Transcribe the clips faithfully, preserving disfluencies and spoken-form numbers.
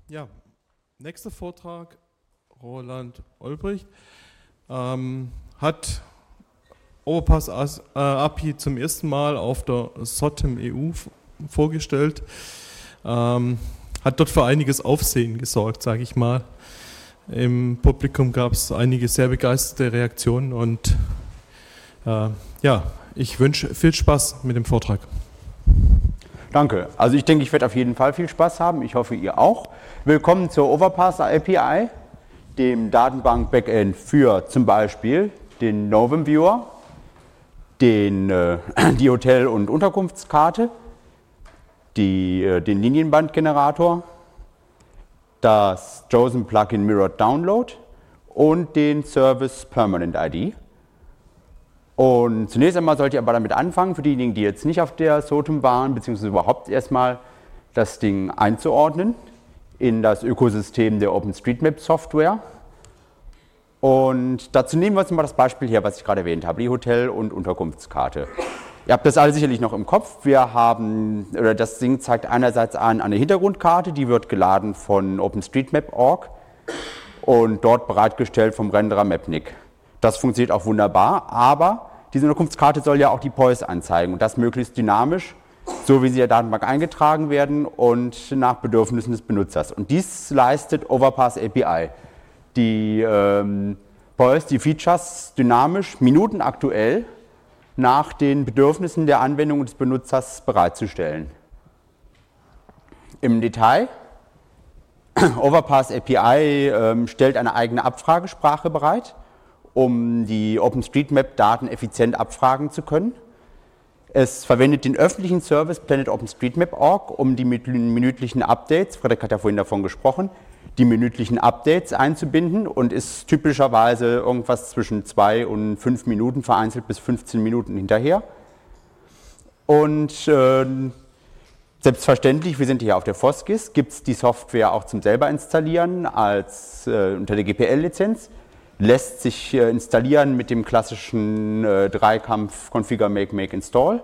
Ja, nächster Vortrag, Roland Olbricht, ähm, hat Overpass A P I zum ersten Mal auf der S O T M E U vorgestellt, ähm, hat dort für einiges Aufsehen gesorgt, sage ich mal. Im Publikum gab es einige sehr begeisterte Reaktionen und äh, ja, ich wünsche viel Spaß mit dem Vortrag. Danke. Also ich denke, ich werde auf jeden Fall viel Spaß haben. Ich hoffe, ihr auch. Willkommen zur Overpass A P I, dem Datenbank-Backend für zum Beispiel den Novum Viewer, den, äh, die Hotel- und Unterkunftskarte, die, äh, den Linienbandgenerator, das JOSM Plugin Mirrored Download und den Service Permanent I D. Und zunächst einmal sollte ich aber damit anfangen, für diejenigen, die jetzt nicht auf der S O T M waren, beziehungsweise überhaupt erstmal das Ding einzuordnen in das Ökosystem der OpenStreetMap-Software. Und dazu nehmen wir uns mal das Beispiel her, was ich gerade erwähnt habe, die Hotel- und Unterkunftskarte. Ihr habt das alle sicherlich noch im Kopf. Wir haben, oder das Ding zeigt einerseits an eine Hintergrundkarte, die wird geladen von OpenStreetMap Punkt org und dort bereitgestellt vom Renderer Mapnik. Das funktioniert auch wunderbar, aber diese Unterkunftskarte soll ja auch die P O Is anzeigen und das möglichst dynamisch, so wie sie in der Datenbank eingetragen werden und nach Bedürfnissen des Benutzers. Und dies leistet Overpass A P I. Die ähm, P O Is, die Features dynamisch, minutenaktuell nach den Bedürfnissen der Anwendung und des Benutzers bereitzustellen. Im Detail, Overpass A P I ähm, stellt eine eigene Abfragesprache bereit, um die OpenStreetMap-Daten effizient abfragen zu können. Es verwendet den öffentlichen Service Planet OpenStreetMap Punkt org, um die minütlichen Updates, Frederik hat ja vorhin davon gesprochen, die minütlichen Updates einzubinden und ist typischerweise irgendwas zwischen zwei und fünf Minuten, vereinzelt bis fünfzehn Minuten hinterher. Und äh, selbstverständlich, wir sind hier auf der Foskis, gibt es die Software auch zum selber installieren als äh, unter der G P L-Lizenz. Lässt sich äh, installieren mit dem klassischen äh, Dreikampf Configure, Make, Make, Install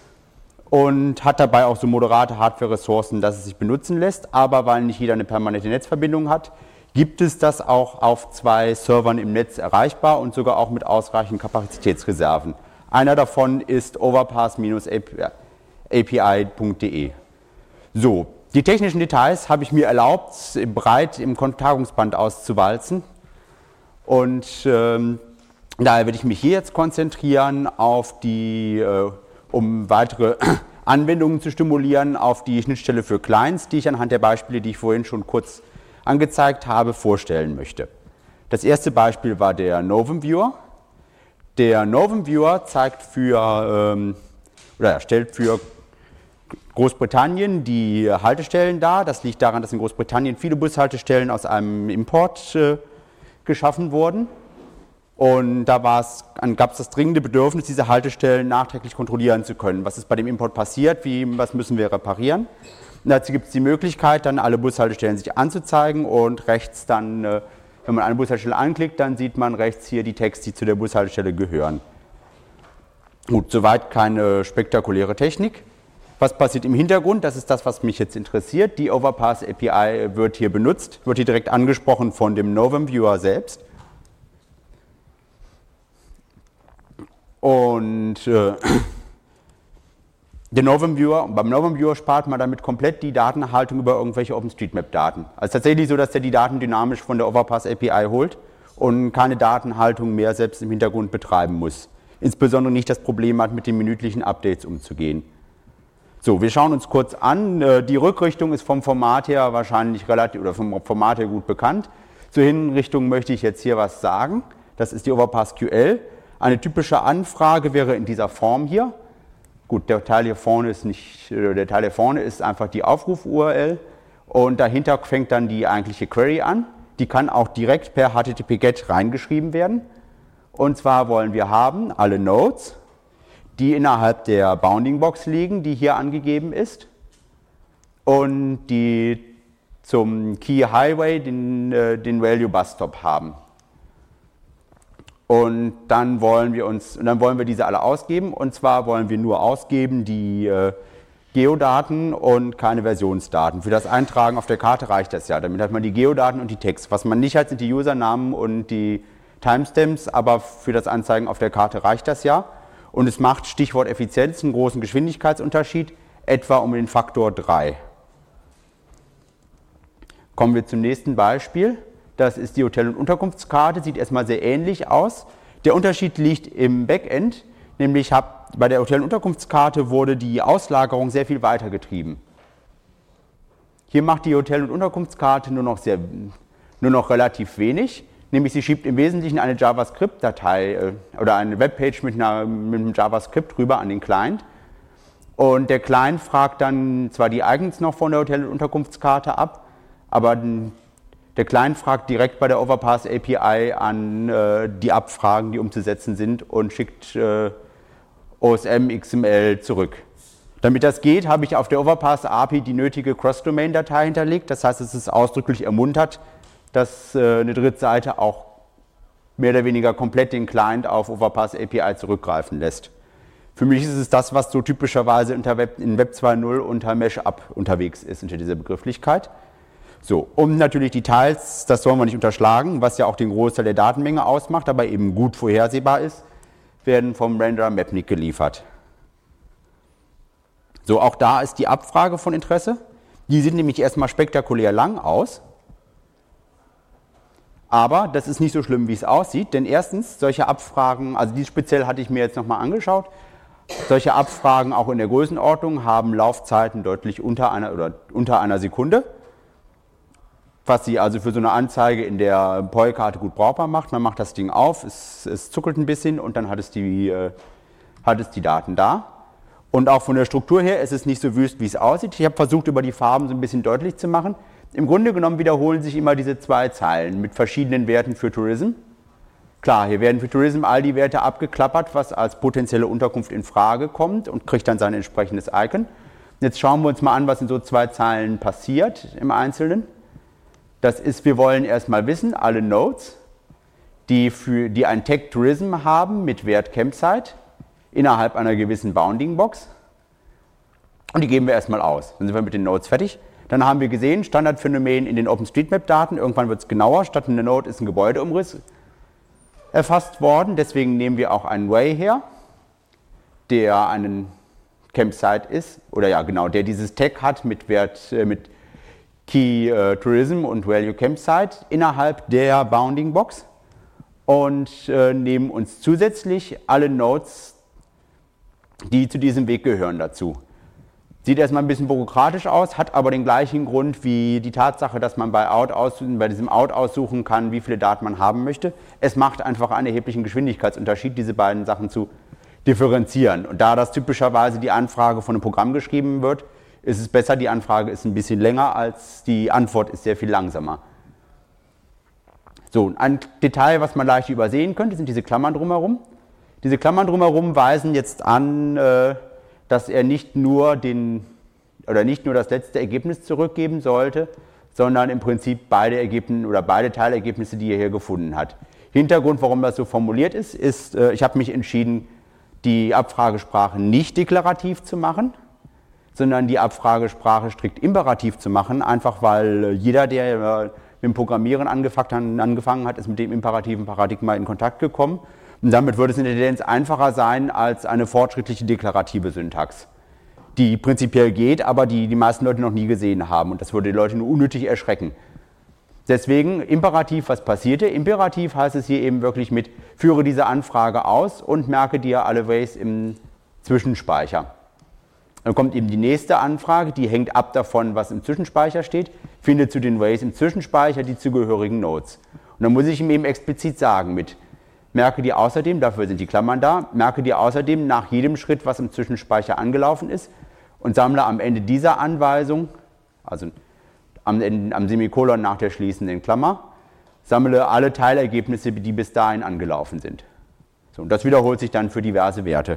und hat dabei auch so moderate Hardware-Ressourcen, dass es sich benutzen lässt, aber weil nicht jeder eine permanente Netzverbindung hat, gibt es das auch auf zwei Servern im Netz erreichbar und sogar auch mit ausreichend Kapazitätsreserven. Einer davon ist overpass A P I Punkt de. So, die technischen Details habe ich mir erlaubt, breit im Tagungsband auszuwalzen. Und ähm, daher werde ich mich hier jetzt konzentrieren, auf die, äh, um weitere Anwendungen zu stimulieren, auf die Schnittstelle für Clients, die ich anhand der Beispiele, die ich vorhin schon kurz angezeigt habe, vorstellen möchte. Das erste Beispiel war der Novum Viewer. Der Novum Viewer zeigt für, ähm, oder stellt für Großbritannien die Haltestellen dar. Das liegt daran, dass in Großbritannien viele Bushaltestellen aus einem Import äh, geschaffen wurden und da gab es das dringende Bedürfnis, diese Haltestellen nachträglich kontrollieren zu können. Was ist bei dem Import passiert, wie, was müssen wir reparieren? Und dazu gibt es die Möglichkeit, dann alle Bushaltestellen sich anzuzeigen und rechts dann, wenn man eine Bushaltestelle anklickt, dann sieht man rechts hier die Texte, die zu der Bushaltestelle gehören. Gut, soweit keine spektakuläre Technik. Was passiert im Hintergrund? Das ist das, was mich jetzt interessiert. Die Overpass A P I wird hier benutzt, wird hier direkt angesprochen von dem Novum Viewer selbst. Und äh, der Novum Viewer, beim Novum Viewer spart man damit komplett die Datenerhaltung über irgendwelche OpenStreetMap-Daten. Also tatsächlich so, dass der die Daten dynamisch von der Overpass A P I holt und keine Datenhaltung mehr selbst im Hintergrund betreiben muss. Insbesondere nicht das Problem hat, mit den minütlichen Updates umzugehen. So, wir schauen uns kurz an. Die Rückrichtung ist vom Format her wahrscheinlich relativ, oder vom Format her gut bekannt. Zur Hinrichtung möchte ich jetzt hier was sagen. Das ist die Overpass Q L. Eine typische Anfrage wäre in dieser Form hier. Gut, der Teil hier vorne ist nicht, der Teil hier vorne ist einfach die Aufruf-U R L und dahinter fängt dann die eigentliche Query an. Die kann auch direkt per H T T P Get reingeschrieben werden. Und zwar wollen wir haben alle Nodes, die innerhalb der Bounding Box liegen, die hier angegeben ist, und die zum Key Highway den, äh, den Value Bus Stop haben. Und dann wollen wir uns, und dann wollen wir diese alle ausgeben, und zwar wollen wir nur ausgeben die, äh, Geodaten und keine Versionsdaten. Für das Eintragen auf der Karte reicht das ja. Damit hat man die Geodaten und die Text. Was man nicht hat, sind die Usernamen und die Timestamps, aber für das Anzeigen auf der Karte reicht das ja. Und es macht, Stichwort Effizienz, einen großen Geschwindigkeitsunterschied, etwa um den Faktor drei. Kommen wir zum nächsten Beispiel. Das ist die Hotel- und Unterkunftskarte, sieht erstmal sehr ähnlich aus. Der Unterschied liegt im Backend, nämlich hab, bei der Hotel- und Unterkunftskarte wurde die Auslagerung sehr viel weiter getrieben. Hier macht die Hotel- und Unterkunftskarte nur noch, sehr, nur noch relativ wenig, nämlich sie schiebt im Wesentlichen eine JavaScript-Datei äh, oder eine Webpage mit, einer, mit einem JavaScript rüber an den Client. Und der Client fragt dann zwar die Icons noch von der Hotel- und Unterkunftskarte ab, aber der Client fragt direkt bei der Overpass A P I an äh, die Abfragen, die umzusetzen sind, und schickt äh, O S M X M L zurück. Damit das geht, habe ich auf der Overpass A P I die nötige Cross-Domain-Datei hinterlegt. Das heißt, es ist ausdrücklich ermuntert, dass äh, eine Drittseite auch mehr oder weniger komplett den Client auf Overpass A P I zurückgreifen lässt. Für mich ist es das, was so typischerweise unter Web, in Web zwei Punkt null unter Mesh-Up unterwegs ist, unter dieser Begrifflichkeit. So, und natürlich Details, das sollen wir nicht unterschlagen, was ja auch den Großteil der Datenmenge ausmacht, aber eben gut vorhersehbar ist, werden vom Renderer Mapnik geliefert. So, auch da ist die Abfrage von Interesse. Die sieht nämlich erstmal spektakulär lang aus. Aber das ist nicht so schlimm, wie es aussieht, denn erstens, solche Abfragen, also die speziell hatte ich mir jetzt nochmal angeschaut, solche Abfragen auch in der Größenordnung haben Laufzeiten deutlich unter einer, oder unter einer Sekunde, was sie also für so eine Anzeige in der P O I-Karte gut brauchbar macht. Man macht das Ding auf, es, es zuckelt ein bisschen und dann hat es, die, äh, hat es die Daten da. Und auch von der Struktur her ist es nicht so wüst, wie es aussieht. Ich habe versucht, über die Farben so ein bisschen deutlich zu machen. Im Grunde genommen wiederholen sich immer diese zwei Zeilen mit verschiedenen Werten für Tourism. Klar, hier werden für Tourism all die Werte abgeklappert, was als potenzielle Unterkunft in Frage kommt, und kriegt dann sein entsprechendes Icon. Jetzt schauen wir uns mal an, was in so zwei Zeilen passiert im Einzelnen. Das ist, wir wollen erstmal wissen, alle Nodes, die, für, die ein Tag Tourism haben mit Wert Campsite innerhalb einer gewissen Bounding Box. Und die geben wir erstmal aus. Dann sind wir mit den Nodes fertig. Dann haben wir gesehen, Standardphänomen in den OpenStreetMap-Daten. Irgendwann wird es genauer. Statt einer Node ist ein Gebäudeumriss erfasst worden. Deswegen nehmen wir auch einen Way her, der einen Campsite ist. Oder ja, genau, der dieses Tag hat mit Wert, äh, mit Key äh, Tourism und Value Campsite innerhalb der Bounding Box, und äh, nehmen uns zusätzlich alle Nodes, die zu diesem Weg gehören, dazu. Sieht erstmal ein bisschen bürokratisch aus, hat aber den gleichen Grund wie die Tatsache, dass man bei, Out aussuchen, bei diesem Out aussuchen kann, wie viele Daten man haben möchte. Es macht einfach einen erheblichen Geschwindigkeitsunterschied, diese beiden Sachen zu differenzieren. Und da das typischerweise die Anfrage von einem Programm geschrieben wird, ist es besser, die Anfrage ist ein bisschen länger, als die Antwort ist sehr viel langsamer. So, ein Detail, was man leicht übersehen könnte, sind diese Klammern drumherum. Diese Klammern drumherum weisen jetzt an, dass er nicht nur, den, oder nicht nur das letzte Ergebnis zurückgeben sollte, sondern im Prinzip beide Ergebnisse oder beide Teilergebnisse, die er hier gefunden hat. Hintergrund, warum das so formuliert ist, ist, ich habe mich entschieden, die Abfragesprache nicht deklarativ zu machen, sondern die Abfragesprache strikt imperativ zu machen, einfach weil jeder, der mit dem Programmieren angefangen hat, ist mit dem imperativen Paradigma in Kontakt gekommen. Und damit würde es in der Tendenz einfacher sein als eine fortschrittliche deklarative Syntax, die prinzipiell geht, aber die die meisten Leute noch nie gesehen haben. Und das würde die Leute nur unnötig erschrecken. Deswegen Imperativ, was passierte? Imperativ heißt es hier eben wirklich mit, führe diese Anfrage aus und merke dir alle Ways im Zwischenspeicher. Dann kommt eben die nächste Anfrage, die hängt ab davon, was im Zwischenspeicher steht, finde zu den Ways im Zwischenspeicher die zugehörigen Nodes. Und dann muss ich ihm eben explizit sagen mit, merke dir außerdem, dafür sind die Klammern da, merke dir außerdem nach jedem Schritt, was im Zwischenspeicher angelaufen ist, und sammle am Ende dieser Anweisung, also am, am Semikolon nach der schließenden Klammer, sammle alle Teilergebnisse, die bis dahin angelaufen sind. So, und das wiederholt sich dann für diverse Werte.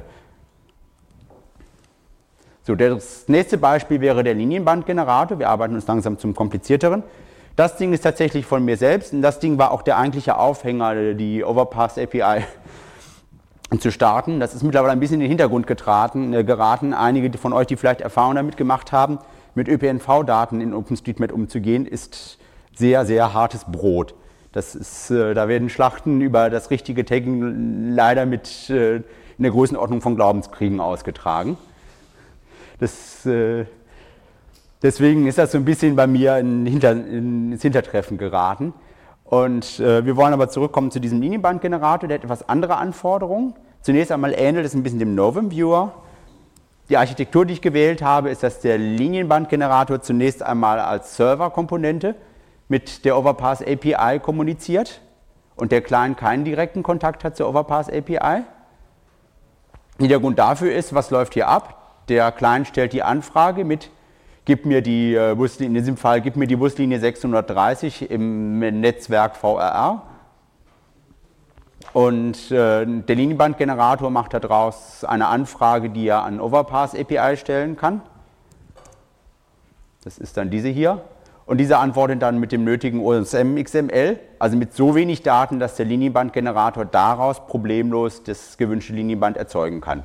So, das nächste Beispiel wäre der Linienbandgenerator. Wir arbeiten uns langsam zum komplizierteren. Das Ding ist tatsächlich von mir selbst, und das Ding war auch der eigentliche Aufhänger, die Overpass A P I zu starten. Das ist mittlerweile ein bisschen in den Hintergrund getraten, äh, geraten. Einige von euch, die vielleicht Erfahrung damit gemacht haben, mit Ö P N V-Daten in OpenStreetMap umzugehen, ist sehr, sehr hartes Brot. Das ist, äh, da werden Schlachten über das richtige Taggen leider mit äh, in der Größenordnung von Glaubenskriegen ausgetragen. Das, äh, deswegen ist das so ein bisschen bei mir in Hinter, in, ins Hintertreffen geraten. Und äh, wir wollen aber zurückkommen zu diesem Linienbandgenerator, der hat etwas andere Anforderungen. Zunächst einmal ähnelt es ein bisschen dem Novum Viewer. Die Architektur, die ich gewählt habe, ist, dass der Linienbandgenerator zunächst einmal als Serverkomponente mit der Overpass A P I kommuniziert und der Client keinen direkten Kontakt hat zur Overpass A P I. Hintergrund dafür ist, was läuft hier ab? Der Client stellt die Anfrage mit, gib mir die äh, Buslinie, in diesem Fall, gib mir die Buslinie sechshundertdreißig im Netzwerk V R R. Und äh, der Linienbandgenerator macht daraus eine Anfrage, die er an Overpass A P I stellen kann. Das ist dann diese hier. Und diese antwortet dann mit dem nötigen O S M X M L, also mit so wenig Daten, dass der Linienbandgenerator daraus problemlos das gewünschte Linienband erzeugen kann.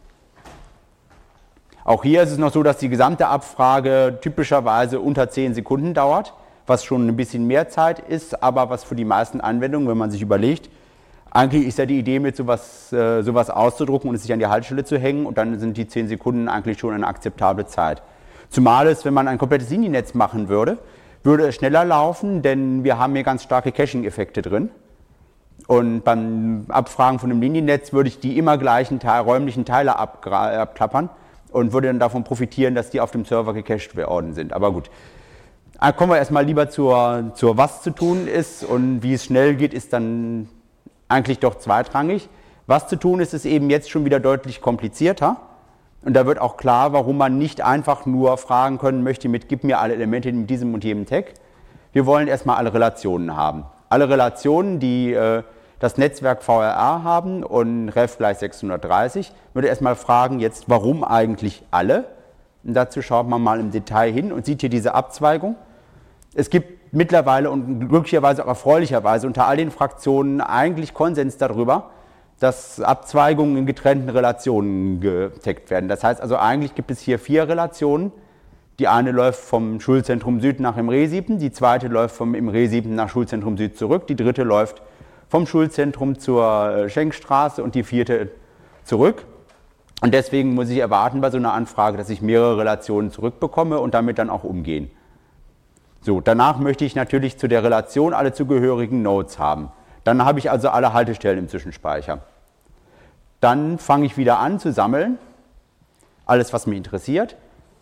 Auch hier ist es noch so, dass die gesamte Abfrage typischerweise unter zehn Sekunden dauert, was schon ein bisschen mehr Zeit ist, aber was für die meisten Anwendungen, wenn man sich überlegt, eigentlich ist ja die Idee, mit sowas, äh, sowas auszudrucken und es sich an die Haltestelle zu hängen und dann sind die zehn Sekunden eigentlich schon eine akzeptable Zeit. Zumal es, wenn man ein komplettes Liniennetz machen würde, würde es schneller laufen, denn wir haben hier ganz starke Caching-Effekte drin. Und beim Abfragen von einem Liniennetz würde ich die immer gleichen Teil, räumlichen Teile abklappern und würde dann davon profitieren, dass die auf dem Server gecached worden sind. Aber gut, kommen wir erstmal lieber zur, zur was zu tun ist und wie es schnell geht, ist dann eigentlich doch zweitrangig. Was zu tun ist, ist eben jetzt schon wieder deutlich komplizierter. Und da wird auch klar, warum man nicht einfach nur fragen können möchte mit, gib mir alle Elemente mit diesem und jedem Tag. Wir wollen erstmal alle Relationen haben. Alle Relationen, die äh, das Netzwerk V R R haben und Ref gleich sechshundertdreißig, würde erstmal fragen, jetzt warum eigentlich alle? Und dazu schaut man mal im Detail hin und sieht hier diese Abzweigung. Es gibt mittlerweile und glücklicherweise auch erfreulicherweise unter all den Fraktionen eigentlich Konsens darüber, dass Abzweigungen in getrennten Relationen getaggt werden. Das heißt also, eigentlich gibt es hier vier Relationen. Die eine läuft vom Schulzentrum Süd nach Imre sieben, die zweite läuft vom Imre sieben nach Schulzentrum Süd zurück, die dritte läuft vom Schulzentrum zur Schenkstraße und die vierte zurück. Und deswegen muss ich erwarten bei so einer Anfrage, dass ich mehrere Relationen zurückbekomme und damit dann auch umgehen. So, danach möchte ich natürlich zu der Relation alle zugehörigen Nodes haben. Dann habe ich also alle Haltestellen im Zwischenspeicher. Dann fange ich wieder an zu sammeln, alles was mich interessiert.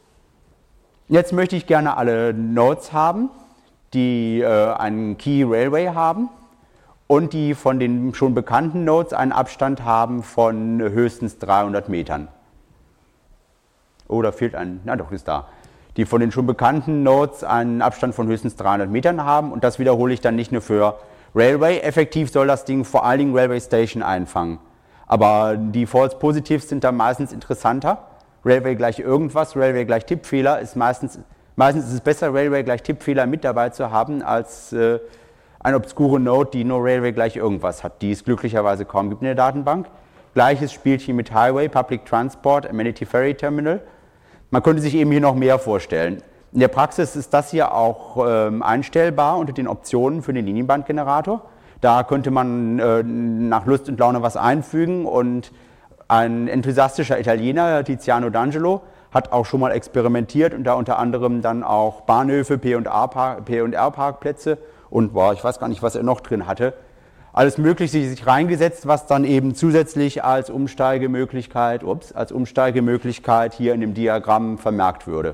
Jetzt möchte ich gerne alle Nodes haben, die äh, einen Key Railway haben und die von den schon bekannten Nodes einen Abstand haben von höchstens dreihundert Metern. Oh, da fehlt ein, na doch, ist da. Die von den schon bekannten Nodes einen Abstand von höchstens dreihundert Metern haben und das wiederhole ich dann nicht nur für Railway. Effektiv soll das Ding vor allen Dingen Railway Station einfangen. Aber die False Positives sind da meistens interessanter. Railway gleich irgendwas, Railway gleich Tippfehler ist meistens, meistens ist es besser, Railway gleich Tippfehler mit dabei zu haben, als äh, eine obskure Node, die nur Railway gleich irgendwas hat, die es glücklicherweise kaum gibt in der Datenbank. Gleiches Spielchen mit Highway, Public Transport, Amenity Ferry Terminal. Man könnte sich eben hier noch mehr vorstellen. In der Praxis ist das hier auch ähm, einstellbar unter den Optionen für den Linienbandgenerator. Da könnte man äh, nach Lust und Laune was einfügen und ein enthusiastischer Italiener, Tiziano D'Angelo, hat auch schon mal experimentiert und da unter anderem dann auch Bahnhöfe, P und R-Parkplätze und boah, ich weiß gar nicht, was er noch drin hatte. Alles Mögliche sich reingesetzt, was dann eben zusätzlich als Umsteigemöglichkeit, ups, als Umsteigemöglichkeit hier in dem Diagramm vermerkt würde.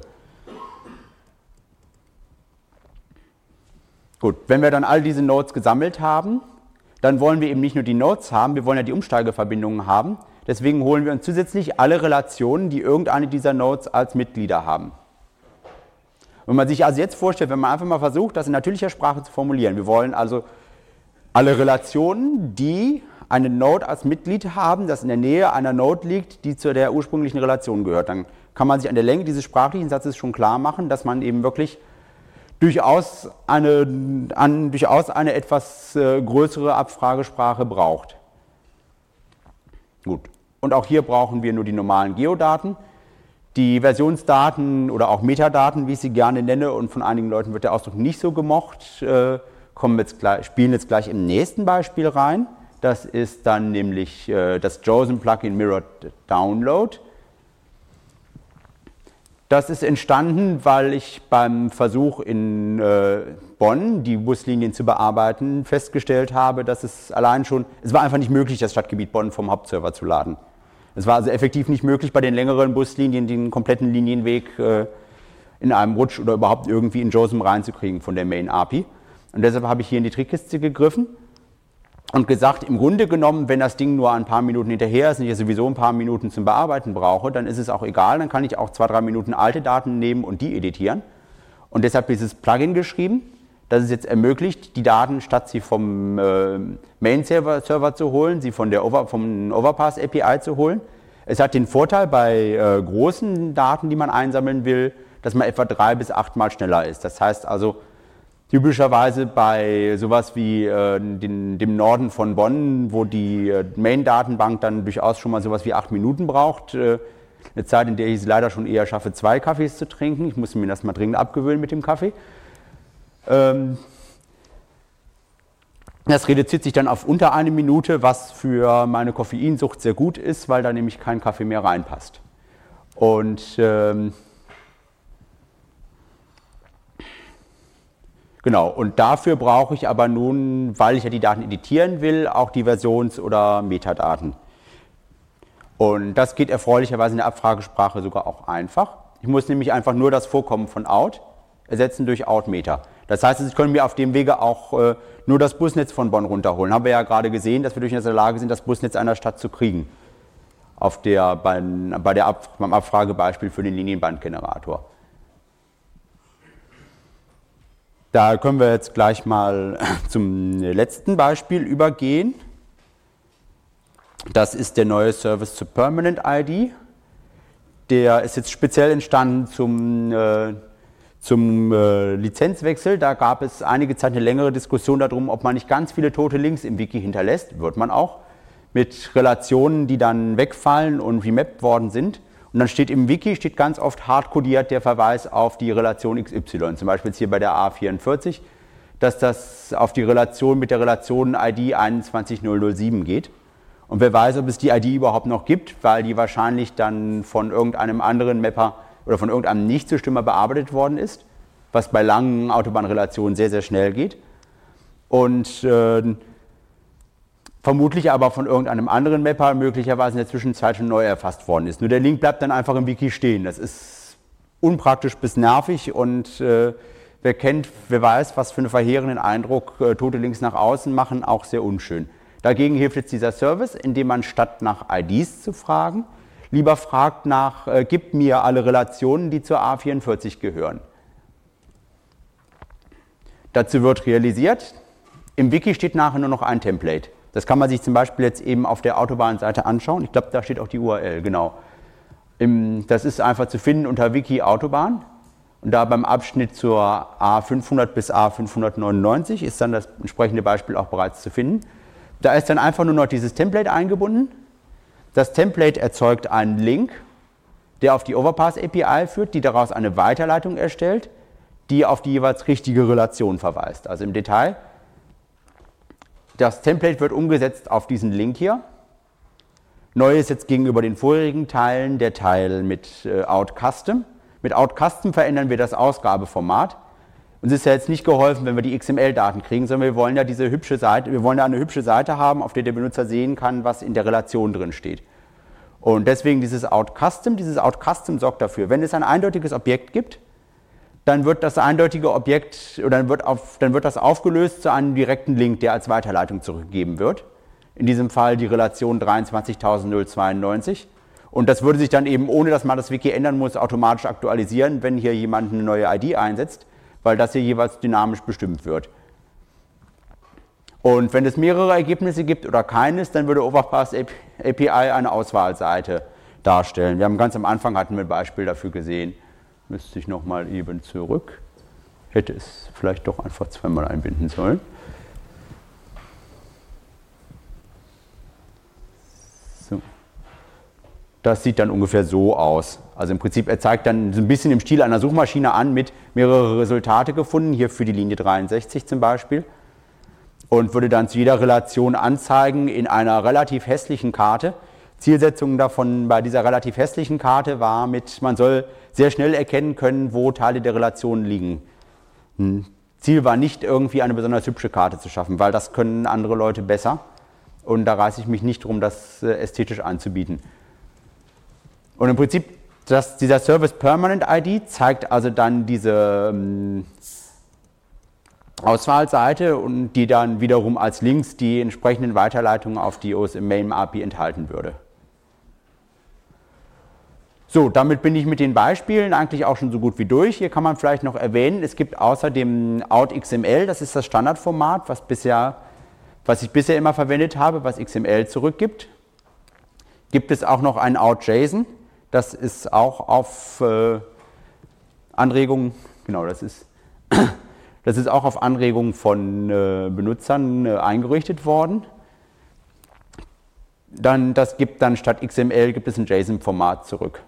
Gut, wenn wir dann all diese Nodes gesammelt haben, dann wollen wir eben nicht nur die Nodes haben, wir wollen ja die Umsteigeverbindungen haben. Deswegen holen wir uns zusätzlich alle Relationen, die irgendeine dieser Nodes als Mitglieder haben. Wenn man sich also jetzt vorstellt, wenn man einfach mal versucht, das in natürlicher Sprache zu formulieren, wir wollen also alle Relationen, die eine Node als Mitglied haben, das in der Nähe einer Node liegt, die zu der ursprünglichen Relation gehört, dann kann man sich an der Länge dieses sprachlichen Satzes schon klar machen, dass man eben wirklich durchaus eine, an, durchaus eine etwas äh, größere Abfragesprache braucht. Gut. Und auch hier brauchen wir nur die normalen Geodaten. Die Versionsdaten oder auch Metadaten, wie ich sie gerne nenne, und von einigen Leuten wird der Ausdruck nicht so gemocht, äh, kommen jetzt gleich, spielen jetzt gleich im nächsten Beispiel rein. Das ist dann nämlich äh, das JOSM-Plugin Mirrored Download. Das ist entstanden, weil ich beim Versuch in äh, Bonn, die Buslinien zu bearbeiten, festgestellt habe, dass es allein schon, es war einfach nicht möglich, das Stadtgebiet Bonn vom Hauptserver zu laden. Es war also effektiv nicht möglich, bei den längeren Buslinien den kompletten Linienweg äh, in einem Rutsch oder überhaupt irgendwie in JOSM reinzukriegen von der Main-A P I. Und deshalb habe ich hier in die Trickkiste gegriffen und gesagt, im Grunde genommen, wenn das Ding nur ein paar Minuten hinterher ist und ich sowieso ein paar Minuten zum Bearbeiten brauche, dann ist es auch egal, dann kann ich auch zwei, drei Minuten alte Daten nehmen und die editieren. Und deshalb dieses Plugin geschrieben, das es jetzt ermöglicht, die Daten, statt sie vom äh, Main-Server Server zu holen, sie von der Over, vom Overpass-A P I zu holen. Es hat den Vorteil bei äh, großen Daten, die man einsammeln will, dass man etwa drei bis achtmal schneller ist. Das heißt also, typischerweise bei sowas wie äh, den, dem Norden von Bonn, wo die äh, Main-Datenbank dann durchaus schon mal sowas wie acht Minuten braucht, äh, eine Zeit, in der ich es leider schon eher schaffe, zwei Kaffees zu trinken. Ich muss mir das mal dringend abgewöhnen mit dem Kaffee. Ähm, das reduziert sich dann auf unter eine Minute, was für meine Koffeinsucht sehr gut ist, weil da nämlich kein Kaffee mehr reinpasst. Und ähm, genau, und dafür brauche ich aber nun, weil ich ja die Daten editieren will, auch die Versions- oder Metadaten. Und das geht erfreulicherweise in der Abfragesprache sogar auch einfach. Ich muss nämlich einfach nur das Vorkommen von out ersetzen durch out-Meta. Das heißt, ich kann mir auf dem Wege auch äh, nur das Busnetz von Bonn runterholen. Haben wir ja gerade gesehen, dass wir durchaus in der Lage sind, das Busnetz einer Stadt zu kriegen. Auf der, bei, bei der Ab, beim Abfragebeispiel für den Linienbandgenerator. Da können wir jetzt gleich mal zum letzten Beispiel übergehen. Das ist der neue Service zur Permanent I D. Der ist jetzt speziell entstanden zum, äh, zum äh, Lizenzwechsel. Da gab es einige Zeit eine längere Diskussion darum, ob man nicht ganz viele tote Links im Wiki hinterlässt. Wird man auch. Mit Relationen, die dann wegfallen und remappt worden sind. Und dann steht im Wiki steht ganz oft hardcodiert der Verweis auf die Relation X Y. Zum Beispiel jetzt hier bei der A vierundvierzig, dass das auf die Relation mit der Relation I D einundzwanzig null null sieben geht. Und wer weiß, ob es die I D überhaupt noch gibt, weil die wahrscheinlich dann von irgendeinem anderen Mapper oder von irgendeinem Nicht-Zustimmer bearbeitet worden ist, was bei langen Autobahnrelationen sehr, sehr schnell geht. Und äh, vermutlich aber von irgendeinem anderen Mapper möglicherweise in der Zwischenzeit schon neu erfasst worden ist. Nur der Link bleibt dann einfach im Wiki stehen. Das ist unpraktisch bis nervig und äh, wer kennt, wer weiß, was für einen verheerenden Eindruck äh, tote Links nach außen machen, auch sehr unschön. Dagegen hilft jetzt dieser Service, indem man statt nach I Ds zu fragen, lieber fragt nach, äh, gib mir alle Relationen, die zur A vierundvierzig gehören. Dazu wird realisiert, im Wiki steht nachher nur noch ein Template. Das kann man sich zum Beispiel jetzt eben auf der Autobahnseite anschauen. Ich glaube, da steht auch die U R L, genau. Im, das ist einfach zu finden unter Wiki Autobahn. Und da beim Abschnitt zur A fünfhundert bis A fünfhundertneunundneunzig ist dann das entsprechende Beispiel auch bereits zu finden. Da ist dann einfach nur noch dieses Template eingebunden. Das Template erzeugt einen Link, der auf die Overpass-A P I führt, die daraus eine Weiterleitung erstellt, die auf die jeweils richtige Relation verweist. Also im Detail, das Template wird umgesetzt auf diesen Link hier. Neu ist jetzt gegenüber den vorherigen Teilen der Teil mit äh, OutCustom. Mit OutCustom verändern wir das Ausgabeformat. Uns ist ja jetzt nicht geholfen, wenn wir die X M L-Daten kriegen, sondern wir wollen ja diese hübsche Seite, wir wollen ja eine hübsche Seite haben, auf der der Benutzer sehen kann, was in der Relation drin steht. Und deswegen dieses OutCustom, dieses OutCustom sorgt dafür, wenn es ein eindeutiges Objekt gibt, dann wird das eindeutige Objekt, oder dann wird, auf, dann wird das aufgelöst zu einem direkten Link, der als Weiterleitung zurückgegeben wird. In diesem Fall die Relation dreiundzwanzigtausendzweiundneunzig. Und das würde sich dann eben, ohne dass man das Wiki ändern muss, automatisch aktualisieren, wenn hier jemand eine neue I D einsetzt, weil das hier jeweils dynamisch bestimmt wird. Und wenn es mehrere Ergebnisse gibt oder keines, dann würde Overpass A P I eine Auswahlseite darstellen. Wir haben ganz am Anfang hatten wir ein Beispiel dafür gesehen. Müsste ich nochmal eben zurück. Hätte es vielleicht doch einfach zweimal einbinden sollen. So, Das sieht dann ungefähr so aus. Also im Prinzip, er zeigt dann so ein bisschen im Stil einer Suchmaschine an mit mehrere Resultate gefunden, hier für die Linie dreiundsechzig zum Beispiel. Und würde dann zu jeder Relation anzeigen in einer relativ hässlichen Karte. Zielsetzung davon bei dieser relativ hässlichen Karte war mit, man soll sehr schnell erkennen können, wo Teile der Relation liegen. Hm. Ziel war nicht irgendwie eine besonders hübsche Karte zu schaffen, weil das können andere Leute besser. Und da reiße ich mich nicht drum, das äh, ästhetisch anzubieten. Und im Prinzip, das, dieser Service Permanent I D zeigt also dann diese ähm, Auswahlseite und die dann wiederum als Links die entsprechenden Weiterleitungen auf die O S M Main A P I enthalten würde. So, damit bin ich mit den Beispielen eigentlich auch schon so gut wie durch. Hier kann man vielleicht noch erwähnen, es gibt außerdem OutXML, das ist das Standardformat, was, bisher, was ich bisher immer verwendet habe, was X M L zurückgibt. Gibt es auch noch ein OutJSON. Das ist auch auf äh, Anregungen, genau, das ist, das ist auch auf Anregungen von äh, Benutzern äh, eingerichtet worden. Dann, das gibt dann statt X M L gibt es ein JSON-Format zurück.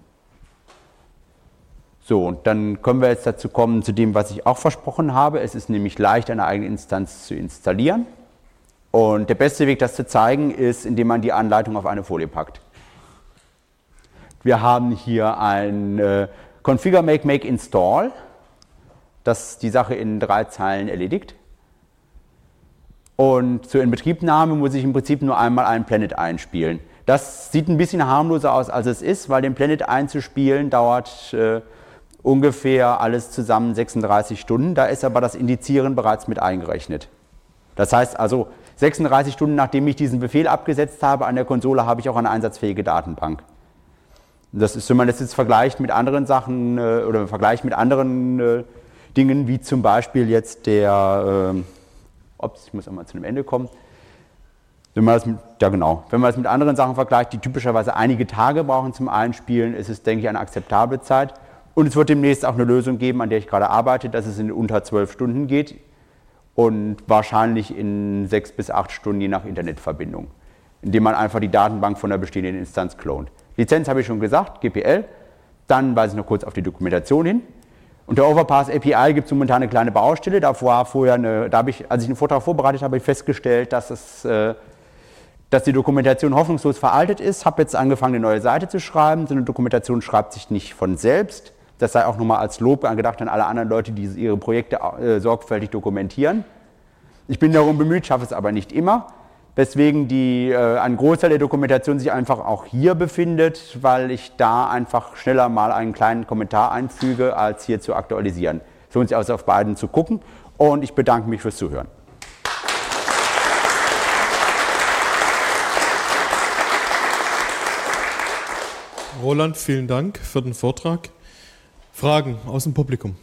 So, und dann können wir jetzt dazu kommen, zu dem, was ich auch versprochen habe. Es ist nämlich leicht, eine eigene Instanz zu installieren. Und der beste Weg, das zu zeigen, ist, indem man die Anleitung auf eine Folie packt. Wir haben hier ein äh, Configure Make Make Install, das die Sache in drei Zeilen erledigt. Und zur Inbetriebnahme muss ich im Prinzip nur einmal einen Planet einspielen. Das sieht ein bisschen harmloser aus, als es ist, weil den Planet einzuspielen dauert äh, ungefähr alles zusammen sechsunddreißig Stunden. Da ist aber das Indizieren bereits mit eingerechnet. Das heißt also, sechsunddreißig Stunden nachdem ich diesen Befehl abgesetzt habe an der Konsole, habe ich auch eine einsatzfähige Datenbank. Das ist, wenn man das jetzt vergleicht mit anderen Sachen äh, oder im Vergleich mit anderen äh, Dingen, wie zum Beispiel jetzt der, äh, ups, ich muss einmal zu dem Ende kommen, wenn man das mit, ja genau, wenn man das mit anderen Sachen vergleicht, die typischerweise einige Tage brauchen zum Einspielen, ist es, denke ich, eine akzeptable Zeit. Und es wird demnächst auch eine Lösung geben, an der ich gerade arbeite, dass es in unter zwölf Stunden geht und wahrscheinlich in sechs bis acht Stunden je nach Internetverbindung, indem man einfach die Datenbank von der bestehenden Instanz klont. Lizenz habe ich schon gesagt, G P L. Dann weise ich noch kurz auf die Dokumentation hin. Unter Overpass A P I gibt es momentan eine kleine Baustelle. Da war vorher eine, da habe ich, als ich einen Vortrag vorbereitet habe, habe ich festgestellt, dass, es, äh, dass die Dokumentation hoffnungslos veraltet ist. Habe jetzt angefangen, eine neue Seite zu schreiben. So eine Dokumentation schreibt sich nicht von selbst. Das sei auch nochmal als Lob angedacht an alle anderen Leute, die ihre Projekte äh, sorgfältig dokumentieren. Ich bin darum bemüht, schaffe es aber nicht immer. Weswegen die, äh, ein Großteil der Dokumentation sich einfach auch hier befindet, weil ich da einfach schneller mal einen kleinen Kommentar einfüge, als hier zu aktualisieren. Es lohnt sich also auf beiden zu gucken und ich bedanke mich fürs Zuhören. Roland, vielen Dank für den Vortrag. Fragen aus dem Publikum?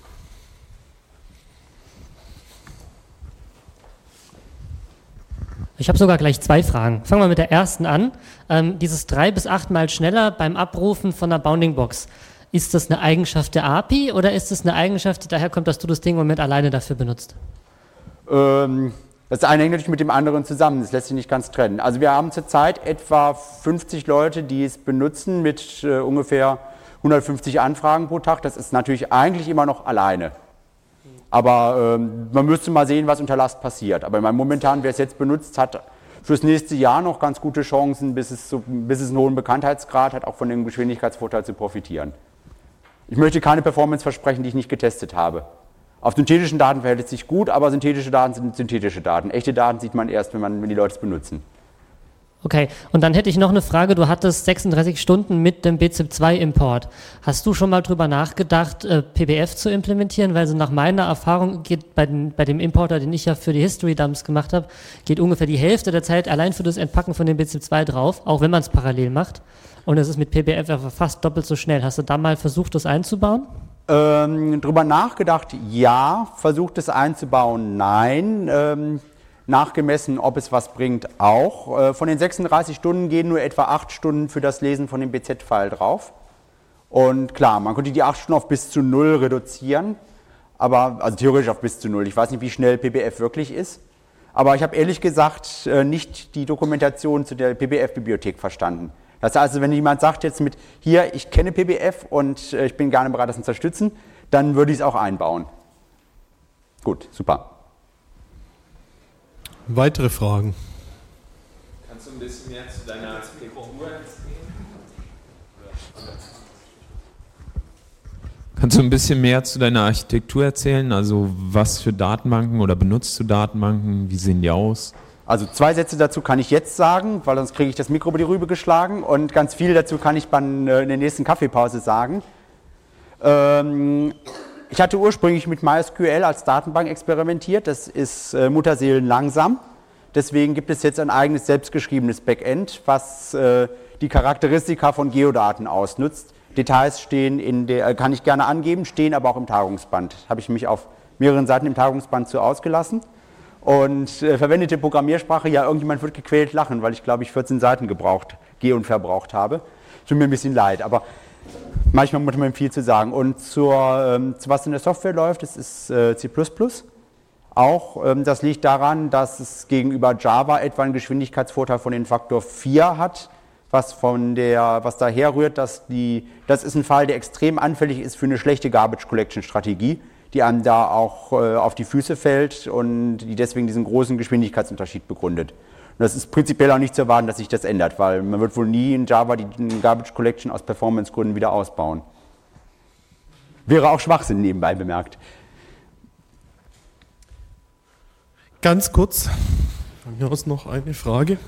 Ich habe sogar gleich zwei Fragen. Fangen wir mit der ersten an. Ähm, dieses drei bis acht Mal schneller beim Abrufen von einer Bounding Box. Ist das eine Eigenschaft der A P I oder ist das eine Eigenschaft, die daher kommt, dass du das Ding im Moment alleine dafür benutzt? Ähm, das eine hängt natürlich mit dem anderen zusammen. Das lässt sich nicht ganz trennen. Also wir haben zurzeit etwa fünfzig Leute, die es benutzen mit äh, ungefähr hundertfünfzig Anfragen pro Tag. Das ist natürlich eigentlich immer noch alleine. Aber ähm, man müsste mal sehen, was unter Last passiert. Aber momentan, wer es jetzt benutzt, hat fürs nächste Jahr noch ganz gute Chancen, bis es, so, bis es einen hohen Bekanntheitsgrad hat, auch von dem Geschwindigkeitsvorteil zu profitieren. Ich möchte keine Performance versprechen, die ich nicht getestet habe. Auf synthetischen Daten verhält es sich gut, aber synthetische Daten sind synthetische Daten. Echte Daten sieht man erst, wenn, man, wenn die Leute es benutzen. Okay, und dann hätte ich noch eine Frage. Du hattest sechsunddreißig Stunden mit dem B Z I P zwei Import. Hast du schon mal drüber nachgedacht, P B F zu implementieren? Weil so nach meiner Erfahrung geht bei, den, bei dem Importer, den ich ja für die History Dumps gemacht habe, geht ungefähr die Hälfte der Zeit allein für das Entpacken von dem B Z I P zwei drauf, auch wenn man es parallel macht. Und es ist mit P B F einfach fast doppelt so schnell. Hast du da mal versucht, das einzubauen? Ähm, drüber nachgedacht, ja. Versucht es einzubauen, nein. Ähm, Nachgemessen, ob es was bringt, auch. Von den sechsunddreißig Stunden gehen nur etwa acht Stunden für das Lesen von dem B Z-File drauf. Und klar, man könnte die acht Stunden auf bis zu null reduzieren, aber, also theoretisch auf bis zu null. Ich weiß nicht, wie schnell P B F wirklich ist, aber ich habe ehrlich gesagt nicht die Dokumentation zu der P B F-Bibliothek verstanden. Das heißt also, wenn jemand sagt jetzt mit, hier, ich kenne P B F und äh, ich bin gerne bereit, das zu unterstützen, dann würde ich es auch einbauen. Gut, super. Weitere Fragen? Kannst du ein bisschen mehr zu deiner Architektur erzählen? Kannst du ein bisschen mehr zu deiner Architektur erzählen? Also was für Datenbanken oder benutzt du Datenbanken? Wie sehen die aus? Also zwei Sätze dazu kann ich jetzt sagen, weil sonst kriege ich das Mikro über die Rübe geschlagen, und ganz viel dazu kann ich dann in der nächsten Kaffeepause sagen. Ähm, ich hatte ursprünglich mit MySQL als Datenbank experimentiert, das ist äh, Mutterseelen langsam. Deswegen gibt es jetzt ein eigenes selbstgeschriebenes Backend, was äh, die Charakteristika von Geodaten ausnutzt. Details stehen in der, kann ich gerne angeben, stehen aber auch im Tagungsband. Habe ich mich auf mehreren Seiten im Tagungsband zu ausgelassen. Und äh, verwendete Programmiersprache, ja, irgendjemand wird gequält lachen, weil ich, glaube ich, vierzehn Seiten gebraucht, ge- und verbraucht habe. Tut mir ein bisschen leid, aber manchmal muss man viel zu sagen. Und zur, ähm, zu was in der Software läuft, das ist äh, C plus plus. Auch, ähm, das liegt daran, dass es gegenüber Java etwa einen Geschwindigkeitsvorteil von den Faktor vier hat, was, von der, was daher rührt, dass die, das ist ein Fall, der extrem anfällig ist für eine schlechte Garbage-Collection-Strategie, die einem da auch äh, auf die Füße fällt und die deswegen diesen großen Geschwindigkeitsunterschied begründet. Und das ist prinzipiell auch nicht zu erwarten, dass sich das ändert, weil man wird wohl nie in Java die Garbage Collection aus Performance-Gründen wieder ausbauen. Wäre auch Schwachsinn nebenbei bemerkt. Ganz kurz, von mir aus noch eine Frage.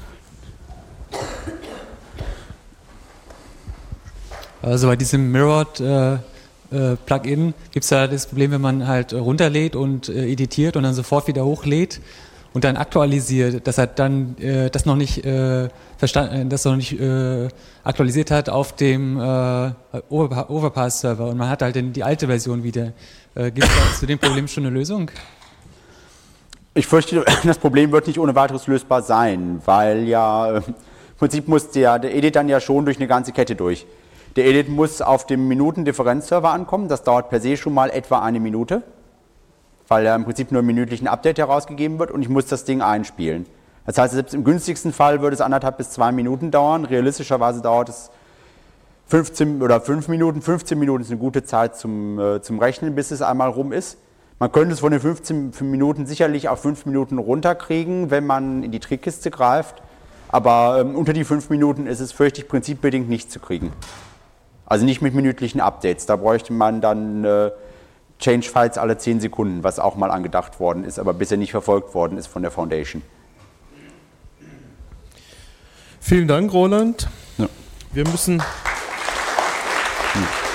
Also bei diesem Mirrored äh, äh, Plugin gibt es ja das Problem, wenn man halt runterlädt und äh, editiert und dann sofort wieder hochlädt und dann aktualisiert, dass er dann äh, das noch nicht äh, verstanden, das noch nicht äh, aktualisiert hat auf dem äh, Overpass-Server und man hat halt die alte Version wieder. Äh, gibt es da zu dem Problem schon eine Lösung? Ich fürchte, das Problem wird nicht ohne weiteres lösbar sein, weil ja im Prinzip muss der, der Edit dann ja schon durch eine ganze Kette durch. Der Edit muss auf dem Minuten-Differenz-Server ankommen, das dauert per se schon mal etwa eine Minute, weil ja im Prinzip nur im minütlichen Update herausgegeben wird und ich muss das Ding einspielen. Das heißt, selbst im günstigsten Fall würde es anderthalb bis zwei Minuten dauern, realistischerweise dauert es fünfzehn oder fünf Minuten, fünfzehn Minuten ist eine gute Zeit zum, äh, zum Rechnen, bis es einmal rum ist. Man könnte es von den fünfzehn Minuten sicherlich auf fünf Minuten runterkriegen, wenn man in die Trickkiste greift, aber ähm, unter die fünf Minuten ist es, fürchte ich, prinzipbedingt nicht zu kriegen. Also nicht mit minütlichen Updates, da bräuchte man dann äh, Change-Files alle zehn Sekunden, was auch mal angedacht worden ist, aber bisher nicht verfolgt worden ist von der Foundation. Vielen Dank, Roland. Ja. Wir müssen... Hm.